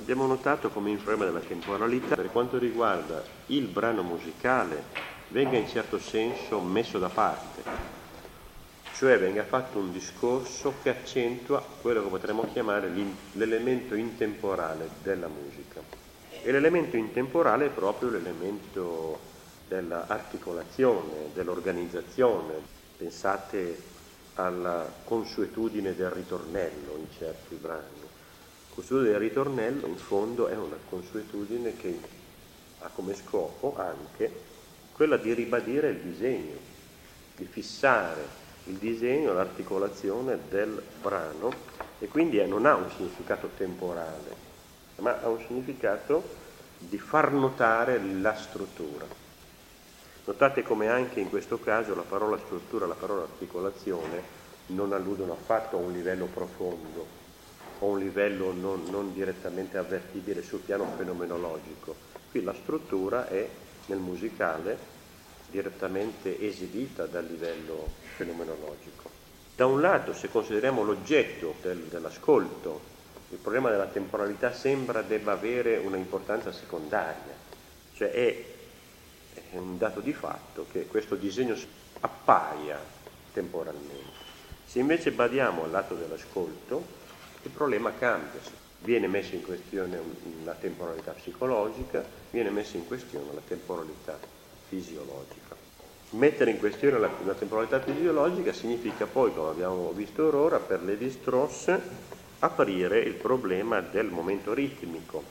Abbiamo notato come il problema della temporalità, per quanto riguarda il brano musicale, venga in certo senso messo da parte, cioè venga fatto un discorso che accentua quello che potremmo chiamare l'elemento intemporale della musica. E l'elemento intemporale è proprio l'elemento dell'articolazione, dell'organizzazione. Pensate alla consuetudine del ritornello in certi brani. La consuetudine del ritornello in fondo è una consuetudine che ha come scopo anche quella di ribadire il disegno, di fissare il disegno, l'articolazione del brano, e quindi non ha un significato temporale, ma ha un significato di far notare la struttura. Notate come anche in questo caso la parola struttura, la parola articolazione non alludono affatto a un livello profondo o un livello non direttamente avvertibile sul piano fenomenologico. Qui la struttura è nel musicale direttamente esibita dal livello fenomenologico. Da un lato, se consideriamo l'oggetto dell'ascolto, il problema della temporalità sembra debba avere una importanza secondaria, cioè è un dato di fatto che questo disegno appaia temporalmente. Se invece badiamo al lato dell'ascolto, il problema cambia. Viene messa in questione la temporalità psicologica, viene messa in questione la temporalità fisiologica. Mettere in questione la temporalità fisiologica significa poi, come abbiamo visto ora, per Lévi-Strauss aprire il problema del momento ritmico,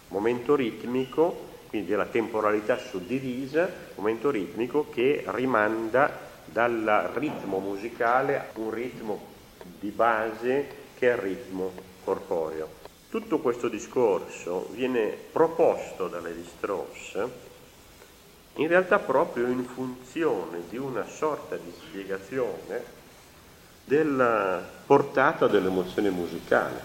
quindi della temporalità suddivisa, momento ritmico che rimanda dal ritmo musicale a un ritmo di base che è il ritmo corporeo. Tutto questo discorso viene proposto da Lévi-Strauss in realtà proprio in funzione di una sorta di spiegazione della portata dell'emozione musicale,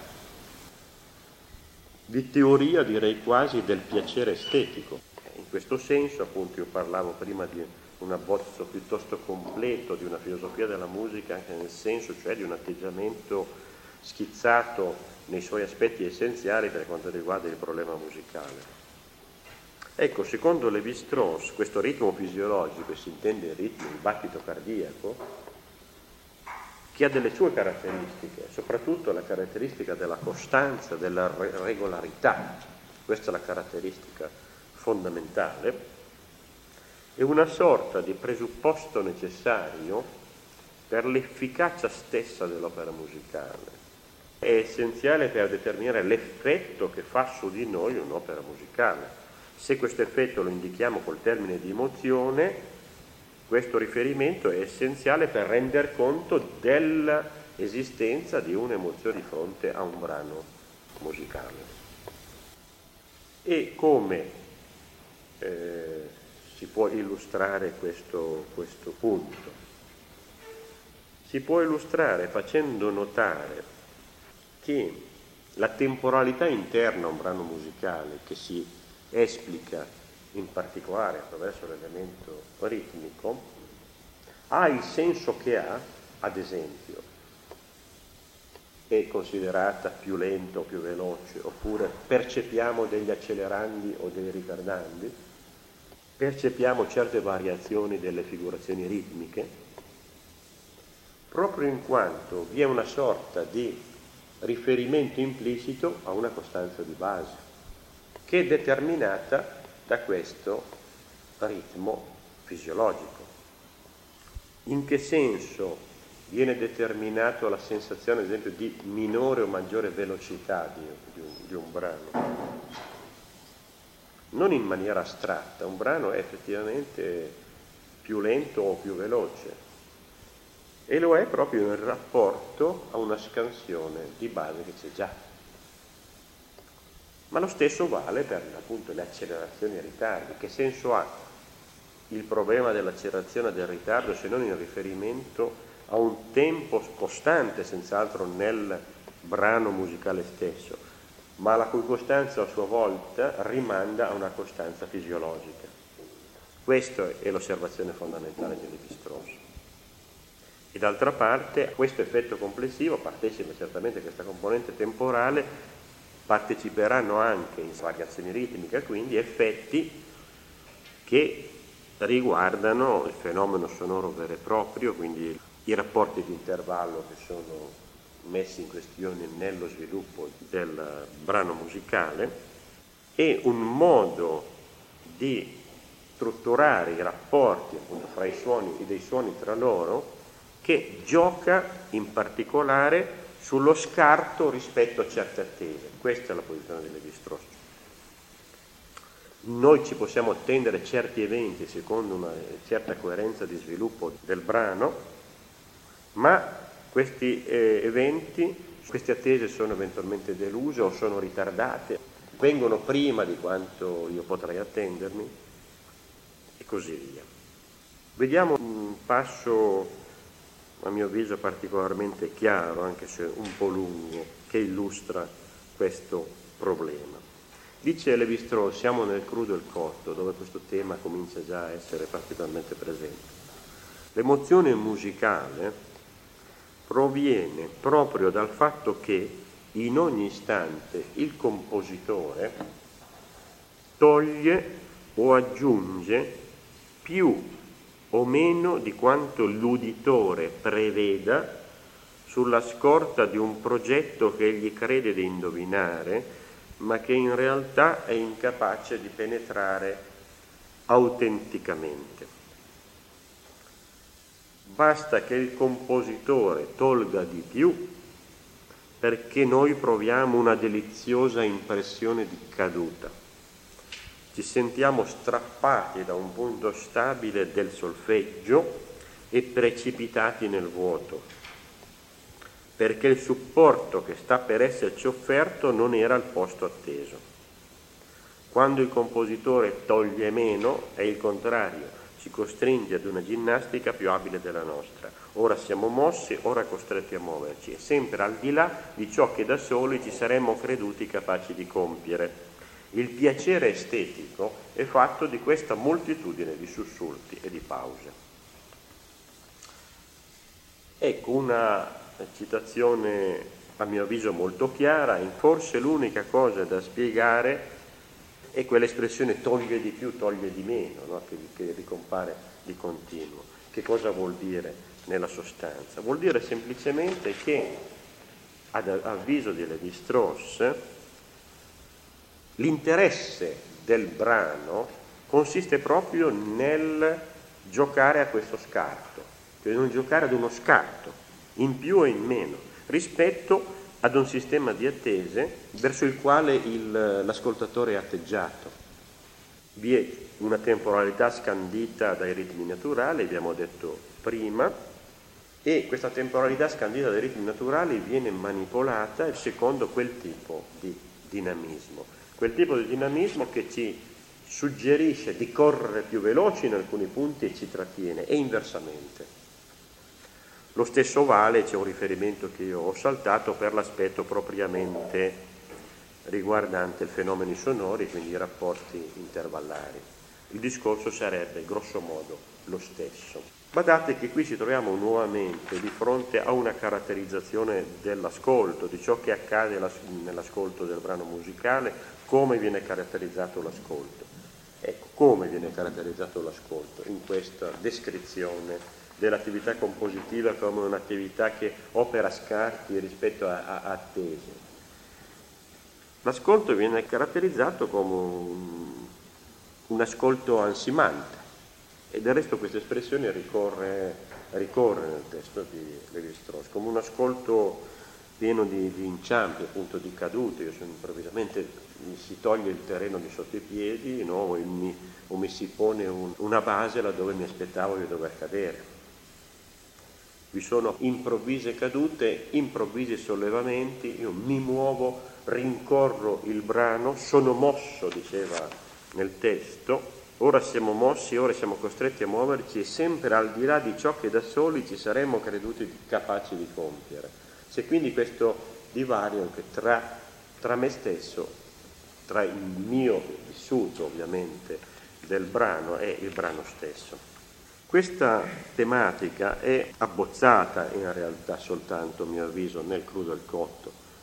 di teoria direi quasi del piacere estetico. In questo senso, appunto, io parlavo prima di un abbozzo piuttosto completo di una filosofia della musica, anche nel senso cioè di un atteggiamento schizzato nei suoi aspetti essenziali per quanto riguarda il problema musicale. Ecco, secondo Lévi-Strauss, questo ritmo fisiologico, si intende il ritmo, il battito cardiaco, che ha delle sue caratteristiche, soprattutto la caratteristica della costanza, della regolarità, questa è la caratteristica fondamentale, è una sorta di presupposto necessario per l'efficacia stessa dell'opera musicale. È essenziale per determinare l'effetto che fa su di noi un'opera musicale. Se questo effetto lo indichiamo col termine di emozione, questo riferimento è essenziale per render conto dell'esistenza di un'emozione di fronte a un brano musicale. E come si può illustrare questo punto? Si può illustrare facendo notare che la temporalità interna a un brano musicale, che si esplica in particolare attraverso l'elemento ritmico, ha il senso che ha, ad esempio, è considerata più lenta o più veloce, oppure percepiamo degli accelerandi o dei ritardandi, percepiamo certe variazioni delle figurazioni ritmiche, proprio in quanto vi è una sorta di riferimento implicito a una costanza di base, che è determinata da questo ritmo fisiologico. In che senso viene determinato la sensazione, ad esempio, di minore o maggiore velocità di un brano? Non in maniera astratta, un brano è effettivamente più lento o più veloce, e lo è proprio in rapporto a una scansione di base che c'è già. Ma lo stesso vale per appunto le accelerazioni e i ritardi. Che senso ha il problema dell'accelerazione e del ritardo se non in riferimento a un tempo costante, senz'altro, nel brano musicale stesso, ma la cui costanza a sua volta rimanda a una costanza fisiologica? Questa è l'osservazione fondamentale di Lévi-Strauss. E d'altra parte, questo effetto complessivo partecipa certamente a questa componente temporale parteciperanno anche in variazioni ritmiche, quindi effetti che riguardano il fenomeno sonoro vero e proprio, quindi i rapporti di intervallo che sono messi in questione nello sviluppo del brano musicale, e un modo di strutturare i rapporti appunto fra i suoni e dei suoni tra loro che gioca in particolare sullo scarto rispetto a certe attese. Questa è la posizione di Lévi-Strauss. Noi ci possiamo attendere certi eventi secondo una certa coerenza di sviluppo del brano, ma questi eventi, queste attese sono eventualmente deluse o sono ritardate, vengono prima di quanto io potrei attendermi e così via. Vediamo un passo a mio avviso particolarmente chiaro, anche se un po' lungo, che illustra questo problema. Dice Lévi-Strauss, siamo nel crudo e il cotto, dove questo tema comincia già a essere particolarmente presente. L'emozione musicale proviene proprio dal fatto che in ogni istante il compositore toglie o aggiunge più o meno di quanto l'uditore preveda sulla scorta di un progetto che egli crede di indovinare, ma che in realtà è incapace di penetrare autenticamente. Basta che il compositore tolga di più perché noi proviamo una deliziosa impressione di caduta. Ci sentiamo strappati da un punto stabile del solfeggio e precipitati nel vuoto, perché il supporto che sta per esserci offerto non era al posto atteso. Quando il compositore toglie meno, è il contrario, ci costringe ad una ginnastica più abile della nostra. Ora siamo mossi, ora costretti a muoverci, e sempre al di là di ciò che da soli ci saremmo creduti capaci di compiere. Il piacere estetico è fatto di questa moltitudine di sussulti e di pause. Ecco una citazione a mio avviso molto chiara, e forse l'unica cosa da spiegare è quell'espressione toglie di più, toglie di meno, no? che ricompare di continuo. Che cosa vuol dire nella sostanza? Vuol dire semplicemente che, ad avviso di Lévi-Strauss, l'interesse del brano consiste proprio nel giocare a questo scarto, cioè non giocare ad uno scarto, in più o in meno, rispetto ad un sistema di attese verso il quale l'ascoltatore è atteggiato. Vi è una temporalità scandita dai ritmi naturali, abbiamo detto prima, e questa temporalità scandita dai ritmi naturali viene manipolata secondo quel tipo di dinamismo. Quel tipo di dinamismo che ci suggerisce di correre più veloci in alcuni punti e ci trattiene, e inversamente. Lo stesso vale, c'è un riferimento che io ho saltato, per l'aspetto propriamente riguardante i fenomeni sonori, quindi i rapporti intervallari. Il discorso sarebbe grosso modo lo stesso. Badate che qui ci troviamo nuovamente di fronte a una caratterizzazione dell'ascolto, di ciò che accade nell'ascolto del brano musicale, come viene caratterizzato l'ascolto. Ecco, come viene caratterizzato l'ascolto in questa descrizione dell'attività compositiva come un'attività che opera scarti rispetto a attese. L'ascolto viene caratterizzato come un ascolto ansimante, e del resto questa espressione ricorre nel testo di Lévi-Strauss, come un ascolto pieno di inciampi, appunto di cadute. Improvvisamente mi si toglie il terreno di sotto i piedi, no? o mi si pone una base laddove mi aspettavo di dover cadere. Vi sono improvvise cadute, improvvisi sollevamenti, io mi muovo, rincorro il brano, sono mosso, diceva nel testo, ora siamo mossi, ora siamo costretti a muoverci, e sempre al di là di ciò che da soli ci saremmo creduti capaci di compiere. C'è quindi questo divario anche tra me stesso, tra il mio vissuto ovviamente del brano e il brano stesso. Questa tematica è abbozzata in realtà soltanto, a mio avviso, nel crudo e il cotto,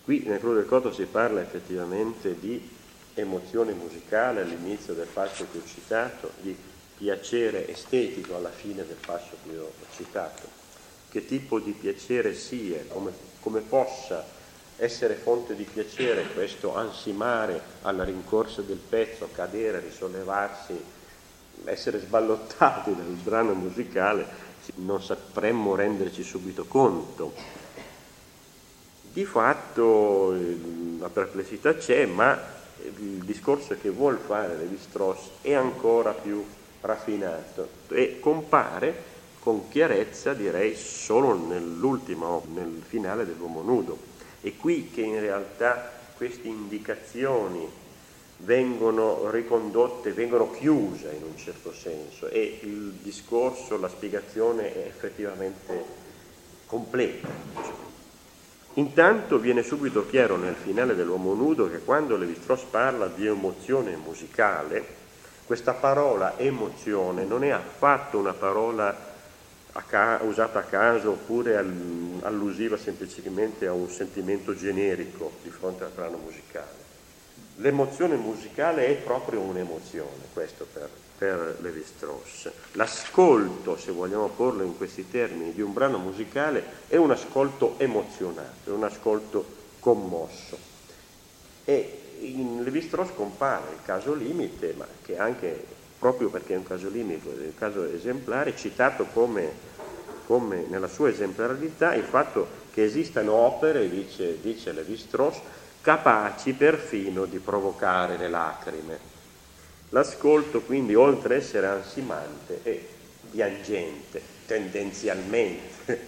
Qui nel Crudo del Cotto si parla effettivamente di emozione musicale all'inizio del passo che ho citato, di piacere estetico alla fine del passo che ho citato. Che tipo di piacere sia, come possa essere fonte di piacere questo ansimare alla rincorsa del pezzo, cadere, risollevarsi, essere sballottati dal brano musicale, non sapremmo renderci subito conto. Di fatto la perplessità c'è, ma il discorso che vuol fare Lévi-Strauss è ancora più raffinato e compare con chiarezza, direi, solo nel finale dell'Uomo Nudo. È qui che in realtà queste indicazioni vengono ricondotte, vengono chiuse in un certo senso, e il discorso, la spiegazione è effettivamente completa. Intanto viene subito chiaro nel finale dell'Uomo Nudo che quando Lévi-Strauss parla di emozione musicale, questa parola emozione non è affatto una parola usata a caso oppure allusiva semplicemente a un sentimento generico di fronte al brano musicale. L'emozione musicale è proprio un'emozione, questo per Lévi-Strauss. L'ascolto, se vogliamo porlo in questi termini, di un brano musicale è un ascolto emozionato, è un ascolto commosso. E in Lévi-Strauss compare il caso limite, ma che anche, proprio perché è un caso limite, è un caso esemplare, citato come nella sua esemplarità il fatto che esistano opere, dice Lévi-Strauss, capaci perfino di provocare le lacrime. L'ascolto quindi, oltre a essere ansimante, è piangente, tendenzialmente.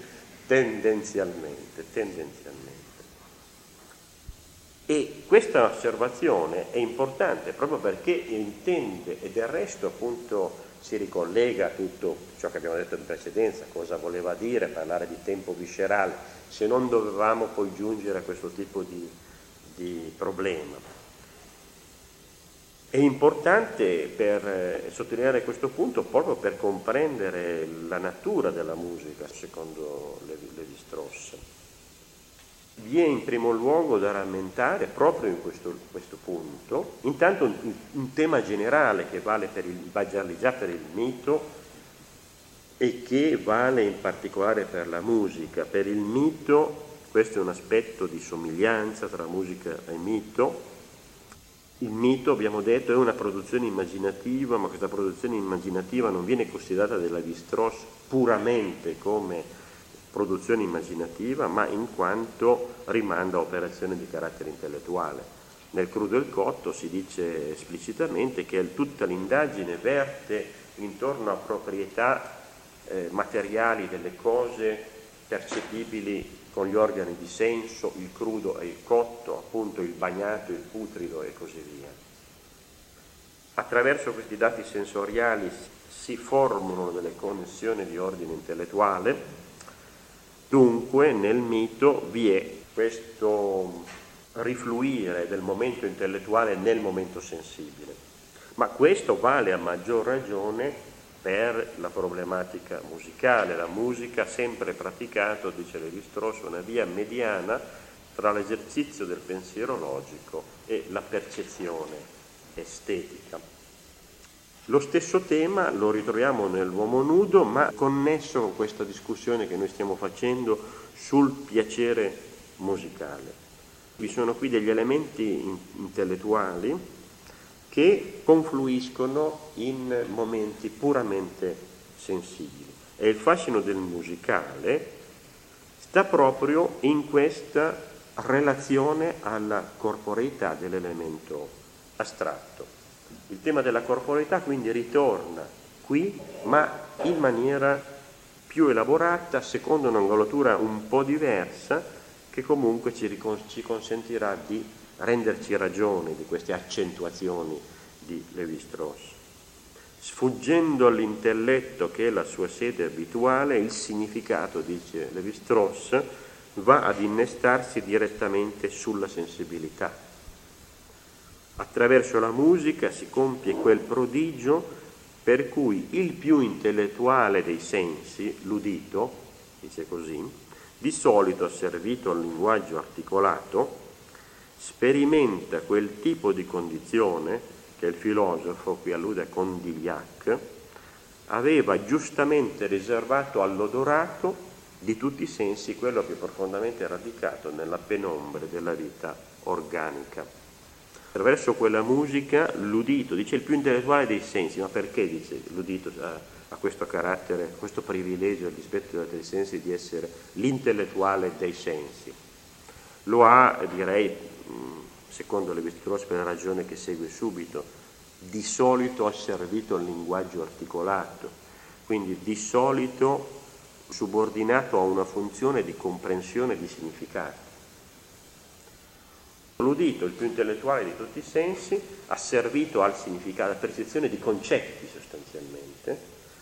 E questa osservazione è importante proprio perché intende, e del resto appunto si ricollega a tutto ciò che abbiamo detto in precedenza, cosa voleva dire parlare di tempo viscerale, se non dovevamo poi giungere a questo tipo di problema. È importante per sottolineare questo punto proprio per comprendere la natura della musica, secondo Lévi-Strauss. Vi è in primo luogo da rammentare, proprio in questo punto, intanto un tema generale che vale già per il mito e che vale in particolare per la musica. Per il mito, questo è un aspetto di somiglianza tra musica e mito. Il mito, abbiamo detto, è una produzione immaginativa, ma questa produzione immaginativa non viene considerata da Lévi-Strauss puramente come produzione immaginativa, ma in quanto rimanda a operazioni di carattere intellettuale. Nel Crudo del Cotto si dice esplicitamente che tutta l'indagine verte intorno a proprietà materiali delle cose percepibili con gli organi di senso, il crudo e il cotto, appunto il bagnato, il putrido e così via. Attraverso questi dati sensoriali si formano delle connessioni di ordine intellettuale. Dunque nel mito vi è questo rifluire del momento intellettuale nel momento sensibile, ma questo vale a maggior ragione per la problematica musicale. La musica ha sempre praticato, dice Lévi-Strauss, una via mediana tra l'esercizio del pensiero logico e la percezione estetica. Lo stesso tema lo ritroviamo nell'Uomo Nudo, ma connesso con questa discussione che noi stiamo facendo sul piacere musicale. Vi sono qui degli elementi intellettuali che confluiscono in momenti puramente sensibili. E il fascino del musicale sta proprio in questa relazione alla corporeità dell'elemento astratto. Il tema della corporeità quindi ritorna qui, ma in maniera più elaborata, secondo un'angolatura un po' diversa, che comunque ci consentirà di renderci ragione di queste accentuazioni di Lévi-Strauss. Sfuggendo all'intelletto, che è la sua sede abituale, il significato, dice Lévi-Strauss, va ad innestarsi direttamente sulla sensibilità. Attraverso la musica si compie quel prodigio per cui il più intellettuale dei sensi, l'udito, dice così, di solito asservito al linguaggio articolato, sperimenta quel tipo di condizione che il filosofo, qui allude a Condillac, aveva giustamente riservato all'odorato di tutti i sensi, quello più profondamente radicato nella penombre della vita organica. Attraverso quella musica l'udito, dice il più intellettuale dei sensi, ma perché dice l'udito ha questo carattere, questo privilegio rispetto agli altri sensi di essere l'intellettuale dei sensi? Lo ha, direi, secondo Lévi-Strauss, per la ragione che segue subito, di solito ha servito al linguaggio articolato, quindi di solito subordinato a una funzione di comprensione di significati. L'udito, il più intellettuale di tutti i sensi, ha servito al significato, alla percezione di concetti sostanzialmente.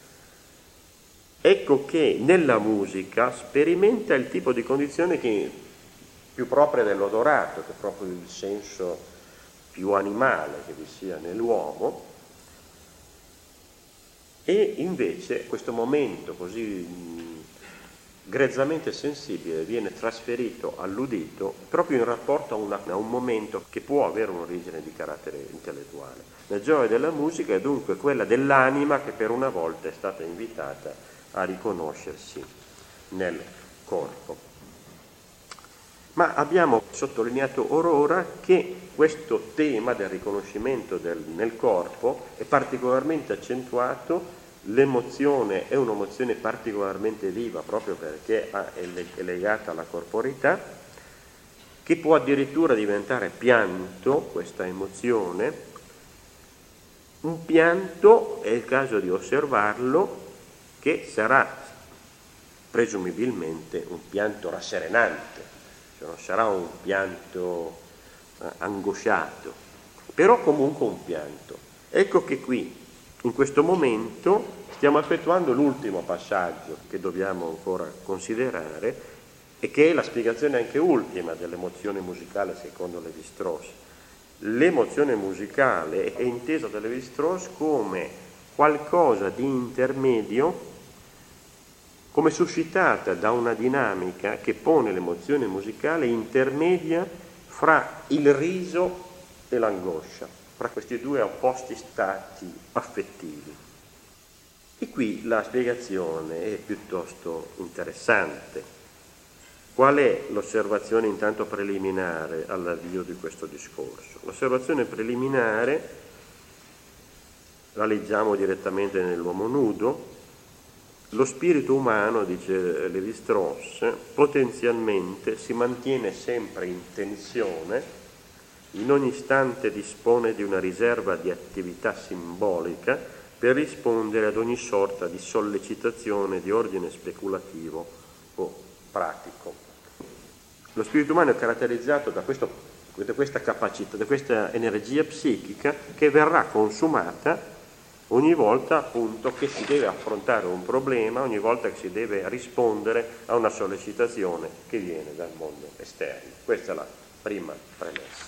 Ecco che nella musica sperimenta il tipo di condizione che più propria dell'odorato, che è proprio il senso più animale che vi sia nell'uomo, e invece questo momento così grezzamente sensibile viene trasferito all'udito proprio in rapporto a un momento che può avere un'origine di carattere intellettuale. La gioia della musica è dunque quella dell'anima che per una volta è stata invitata a riconoscersi nel corpo. Ma abbiamo sottolineato orora che questo tema del riconoscimento nel corpo è particolarmente accentuato. L'emozione è un'emozione particolarmente viva proprio perché è legata alla corporeità, che può addirittura diventare pianto, questa emozione. Un pianto, è il caso di osservarlo, che sarà presumibilmente un pianto rasserenante, cioè non sarà un pianto angosciato, però comunque un pianto. Ecco che qui, in questo momento, stiamo effettuando l'ultimo passaggio che dobbiamo ancora considerare e che è la spiegazione anche ultima dell'emozione musicale secondo Lévi-Strauss. L'emozione musicale è intesa da Lévi-Strauss come qualcosa di intermedio, come suscitata da una dinamica che pone l'emozione musicale intermedia fra il riso e l'angoscia, fra questi due opposti stati affettivi. E qui la spiegazione è piuttosto interessante. Qual è l'osservazione intanto preliminare all'avvio di questo discorso? L'osservazione preliminare la leggiamo direttamente nell'uomo nudo. Lo spirito umano, dice Lévi-Strauss, potenzialmente si mantiene sempre in tensione, in ogni istante dispone di una riserva di attività simbolica per rispondere ad ogni sorta di sollecitazione di ordine speculativo o pratico. Lo spirito umano è caratterizzato da questa capacità, da questa energia psichica che verrà consumata ogni volta appunto che si deve affrontare un problema, ogni volta che si deve rispondere a una sollecitazione che viene dal mondo esterno. Questa è la prima premessa.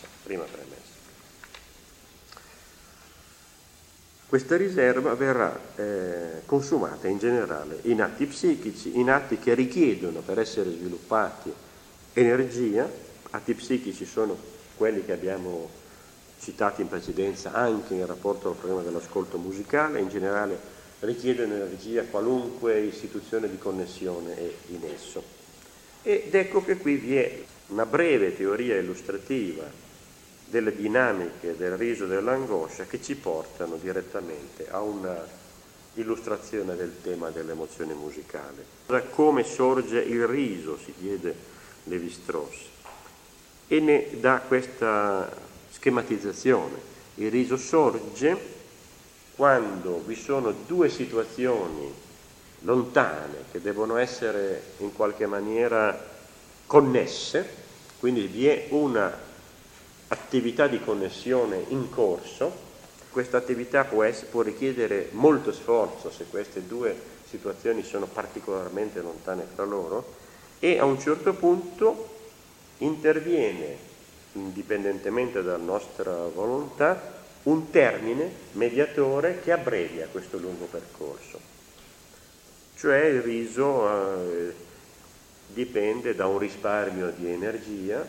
Questa riserva verrà consumata in generale in atti psichici, in atti che richiedono per essere sviluppati energia. Atti psichici sono quelli che abbiamo citati in precedenza anche in rapporto al problema dell'ascolto musicale. In generale richiedono energia qualunque istituzione di connessione è in esso. Ed ecco che qui vi è una breve teoria illustrativa delle dinamiche del riso e dell'angoscia che ci portano direttamente a una illustrazione del tema dell'emozione musicale. Da come sorge il riso, si chiede Lévi-Strauss, e ne dà questa schematizzazione. Il riso sorge quando vi sono due situazioni lontane che devono essere in qualche maniera connesse, quindi vi è una attività di connessione in corso. Questa attività può richiedere molto sforzo se queste due situazioni sono particolarmente lontane fra loro, e a un certo punto interviene, indipendentemente dalla nostra volontà, un termine mediatore che abbrevia questo lungo percorso. Cioè il riso dipende da un risparmio di energia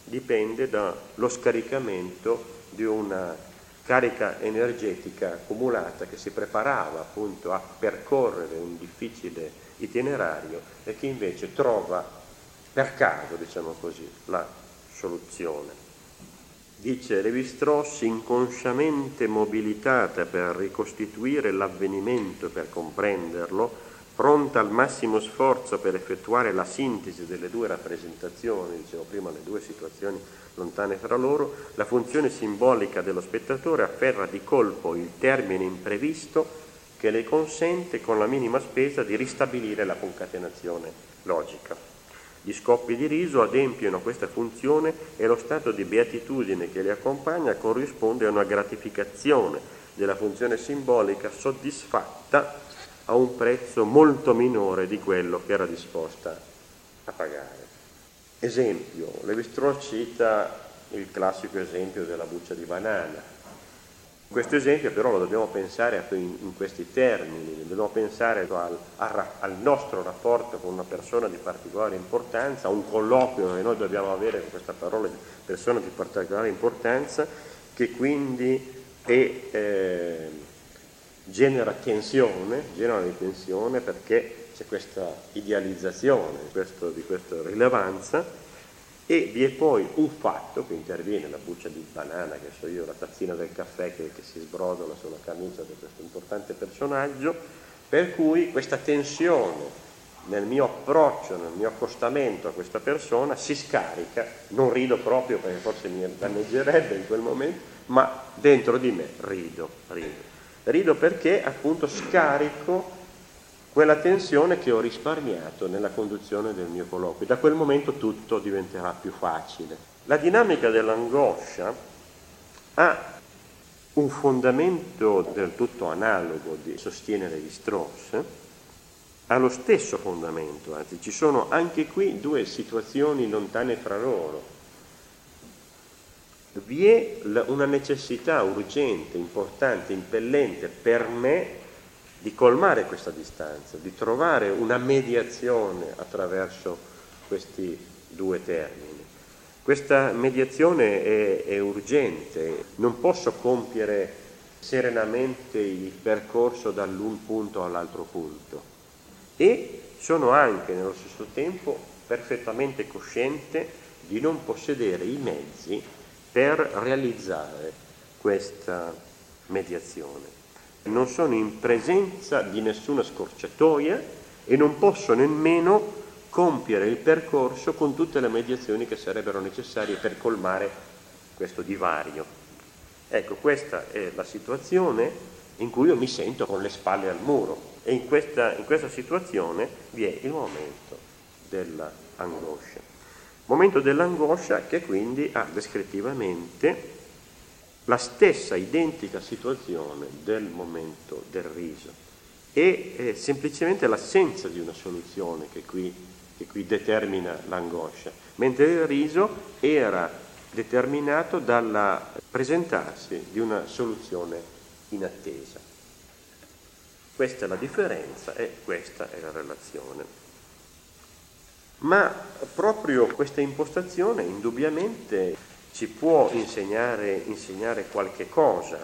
dipende dallo scaricamento di una carica energetica accumulata che si preparava appunto a percorrere un difficile itinerario e che invece trova per caso, diciamo così, la soluzione. Dice Lévi-Strauss, inconsciamente mobilitata per ricostituire l'avvenimento, per comprenderlo, pronta al massimo sforzo per effettuare la sintesi delle due rappresentazioni, dicevo prima, le due situazioni lontane fra loro, la funzione simbolica dello spettatore afferra di colpo il termine imprevisto che le consente con la minima spesa di ristabilire la concatenazione logica. Gli scoppi di riso adempiono questa funzione e lo stato di beatitudine che li accompagna corrisponde a una gratificazione della funzione simbolica soddisfatta a un prezzo molto minore di quello che era disposta a pagare. Esempio, Lévi-Strauss cita il classico esempio della buccia di banana. Questo esempio però lo dobbiamo pensare in questi termini, dobbiamo pensare al nostro rapporto con una persona di particolare importanza, a un colloquio che noi dobbiamo avere con questa parola di persona di particolare importanza, che quindi genera tensione perché c'è questa idealizzazione di questa rilevanza. E vi è poi un fatto che interviene, la buccia di banana, che so io, la tazzina del caffè che si sbrodola sulla camicia di questo importante personaggio, per cui questa tensione nel mio approccio, nel mio accostamento a questa persona si scarica, non rido proprio perché forse mi danneggerebbe in quel momento, ma dentro di me rido perché appunto scarico quella tensione che ho risparmiato nella conduzione del mio colloquio. Da quel momento tutto diventerà più facile. La dinamica dell'angoscia ha un fondamento del tutto analogo, sostiene Lévi-Strauss, ha lo stesso fondamento, anzi ci sono anche qui due situazioni lontane fra loro. Vi è una necessità urgente, importante, impellente per me di colmare questa distanza, di trovare una mediazione attraverso questi due termini. Questa mediazione è urgente, non posso compiere serenamente il percorso dall'un punto all'altro punto e sono anche nello stesso tempo perfettamente cosciente di non possedere i mezzi per realizzare questa mediazione. Non sono in presenza di nessuna scorciatoia e non posso nemmeno compiere il percorso con tutte le mediazioni che sarebbero necessarie per colmare questo divario. Ecco, questa è la situazione in cui io mi sento con le spalle al muro e in questa situazione vi è il momento dell'angoscia. Momento dell'angoscia che quindi ha descrittivamente la stessa identica situazione del momento del riso e semplicemente l'assenza di una soluzione che qui determina l'angoscia, mentre il riso era determinato dal presentarsi di una soluzione inattesa. Questa è la differenza e questa è la relazione. Ma proprio questa impostazione indubbiamente ci può insegnare qualche cosa,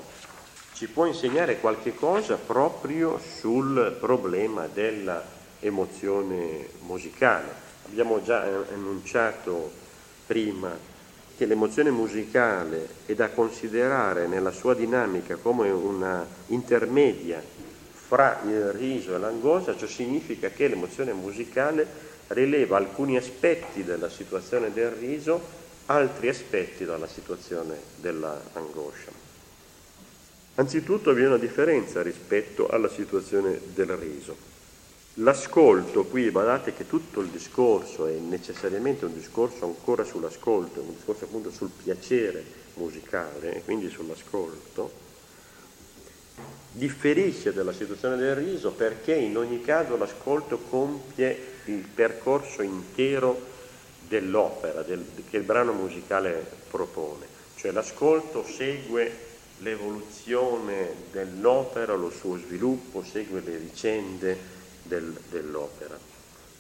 proprio sul problema della emozione musicale. Abbiamo già enunciato prima che l'emozione musicale è da considerare nella sua dinamica come una intermedia fra il riso e l'angoscia, ciò significa che l'emozione musicale rileva alcuni aspetti della situazione del riso, altri aspetti dalla situazione dell'angoscia. Anzitutto vi è una differenza rispetto alla situazione del riso. L'ascolto, qui badate che tutto il discorso è necessariamente un discorso ancora sull'ascolto, un discorso appunto sul piacere musicale e quindi sull'ascolto, differisce dalla situazione del riso perché in ogni caso l'ascolto compie il percorso intero dell'opera, che il brano musicale propone. Cioè l'ascolto segue l'evoluzione dell'opera, lo suo sviluppo, segue le vicende dell'opera.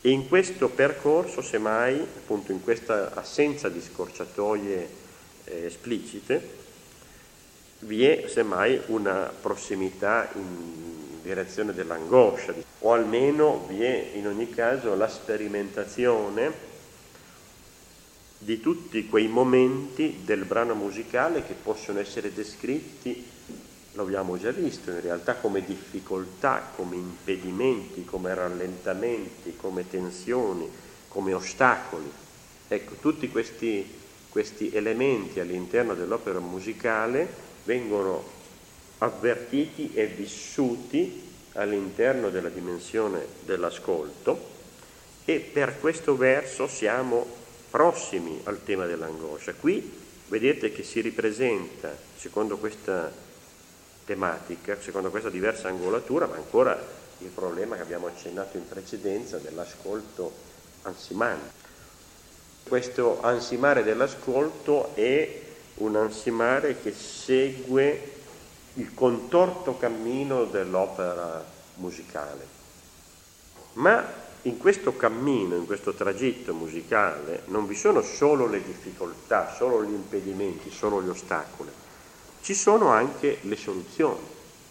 E in questo percorso, semmai, appunto in questa assenza di scorciatoie esplicite, vi è semmai una prossimità in direzione dell'angoscia, o almeno vi è in ogni caso la sperimentazione di tutti quei momenti del brano musicale che possono essere descritti, lo abbiamo già visto, in realtà come difficoltà, come impedimenti, come rallentamenti, come tensioni, come ostacoli. Ecco, tutti questi elementi all'interno dell'opera musicale vengono avvertiti e vissuti all'interno della dimensione dell'ascolto, e per questo verso siamo prossimi al tema dell'angoscia. Qui vedete che si ripresenta, secondo questa tematica, secondo questa diversa angolatura, ma ancora il problema che abbiamo accennato in precedenza dell'ascolto ansimante. Questo ansimare dell'ascolto è un ansimare che segue il contorto cammino dell'opera musicale. Ma in questo cammino, in questo tragitto musicale, non vi sono solo le difficoltà, solo gli impedimenti, solo gli ostacoli. Ci sono anche le soluzioni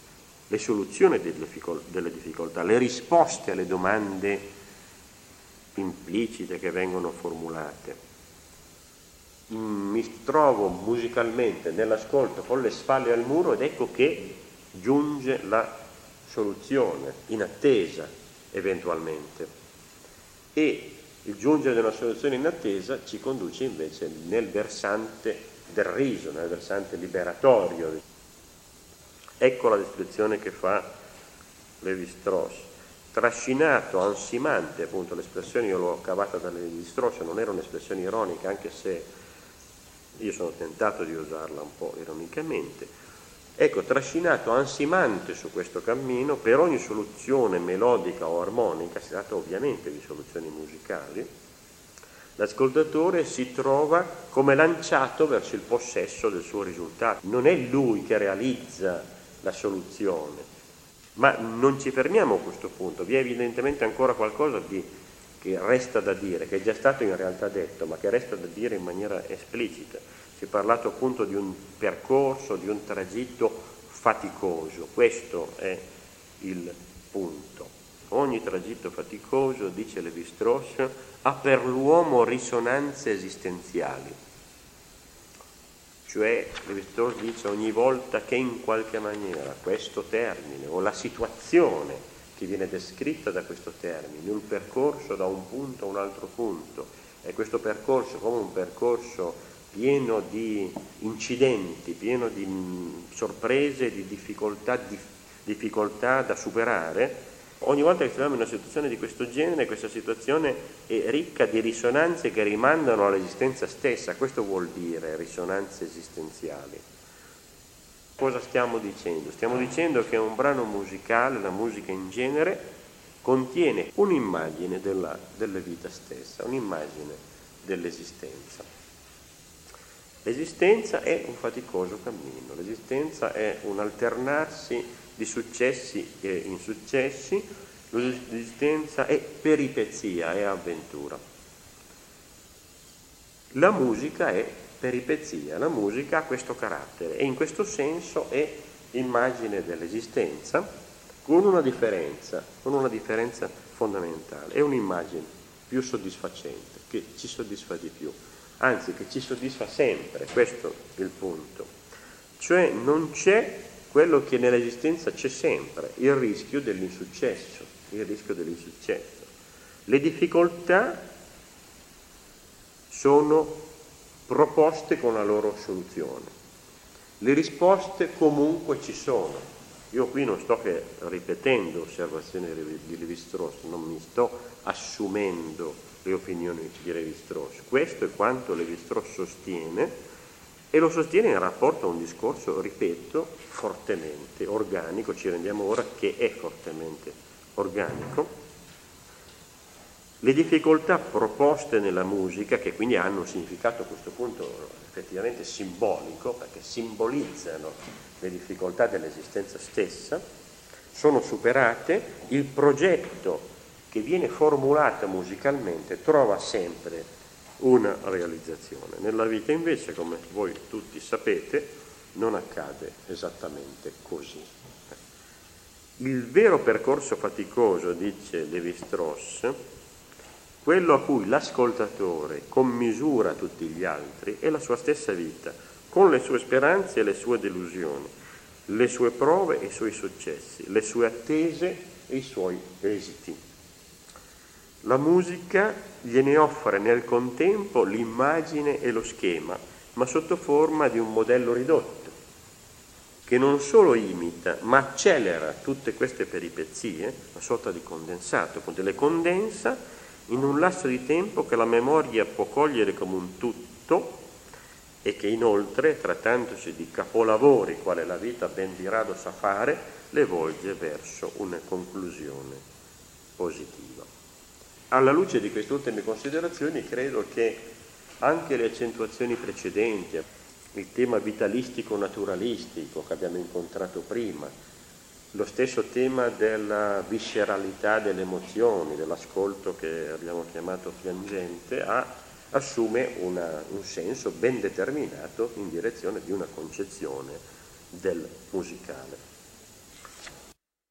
delle difficoltà, le risposte alle domande implicite che vengono formulate. Mi trovo musicalmente nell'ascolto con le spalle al muro ed ecco che giunge la soluzione, in attesa eventualmente. E il giungere della soluzione in attesa ci conduce invece nel versante del riso, nel versante liberatorio. Ecco la descrizione che fa Lévi-Strauss. Trascinato, ansimante, appunto l'espressione io l'ho cavata da Lévi-Strauss, non era un'espressione ironica, anche se io sono tentato di usarla un po' ironicamente. Ecco, trascinato, ansimante su questo cammino, per ogni soluzione melodica o armonica, si tratta ovviamente di soluzioni musicali, l'ascoltatore si trova come lanciato verso il possesso del suo risultato. Non è lui che realizza la soluzione, ma non ci fermiamo a questo punto, vi è evidentemente ancora qualcosa che resta da dire, che è già stato in realtà detto, ma che resta da dire in maniera esplicita. Si è parlato appunto di un percorso, di un tragitto faticoso, questo è il punto. Ogni tragitto faticoso, dice Lévi-Strauss, ha per l'uomo risonanze esistenziali. Cioè, Lévi-Strauss dice ogni volta che in qualche maniera questo termine o la situazione che viene descritta da questo termine, un percorso da un punto a un altro punto, e questo percorso come un percorso pieno di incidenti, pieno di sorprese, di difficoltà da superare, ogni volta che ci troviamo in una situazione di questo genere, questa situazione è ricca di risonanze che rimandano all'esistenza stessa. Questo vuol dire risonanze esistenziali. Cosa stiamo dicendo? Stiamo dicendo che un brano musicale, la musica in genere, contiene un'immagine della vita stessa, un'immagine dell'esistenza. L'esistenza è un faticoso cammino, l'esistenza è un alternarsi di successi e insuccessi, l'esistenza è peripezia, è avventura. La musica è peripezia, la musica ha questo carattere e in questo senso è immagine dell'esistenza con una differenza fondamentale, è un'immagine più soddisfacente, che ci soddisfa di più. Anzi, che ci soddisfa sempre, questo è il punto. Cioè non c'è quello che nell'esistenza c'è sempre, il rischio dell'insuccesso, Le difficoltà sono proposte con la loro soluzione. Le risposte comunque ci sono. Io qui non sto che ripetendo osservazioni di Lévi-Strauss, non mi sto assumendo le opinioni di Lévi-Strauss. Questo è quanto Lévi-Strauss sostiene, e lo sostiene in rapporto a un discorso, ripeto, fortemente organico, ci rendiamo ora che è fortemente organico. Le difficoltà proposte nella musica, che quindi hanno un significato a questo punto effettivamente simbolico, perché simbolizzano le difficoltà dell'esistenza stessa, sono superate, il progetto che viene formulata musicalmente trova sempre una realizzazione. Nella vita invece, come voi tutti sapete, non accade esattamente così. Il vero percorso faticoso, dice Lévi-Strauss, quello a cui l'ascoltatore commisura tutti gli altri, è la sua stessa vita, con le sue speranze e le sue delusioni, le sue prove e i suoi successi, le sue attese e i suoi esiti. La musica gliene offre nel contempo l'immagine e lo schema, ma sotto forma di un modello ridotto, che non solo imita, ma accelera tutte queste peripezie, una sorta di condensato, le condensa in un lasso di tempo che la memoria può cogliere come un tutto e che inoltre, trattandosi di capolavori, quale la vita ben di rado sa fare, le volge verso una conclusione positiva. Alla luce di queste ultime considerazioni, credo che anche le accentuazioni precedenti, il tema vitalistico-naturalistico che abbiamo incontrato prima, lo stesso tema della visceralità delle emozioni, dell'ascolto che abbiamo chiamato piangente, assume un senso ben determinato in direzione di una concezione del musicale.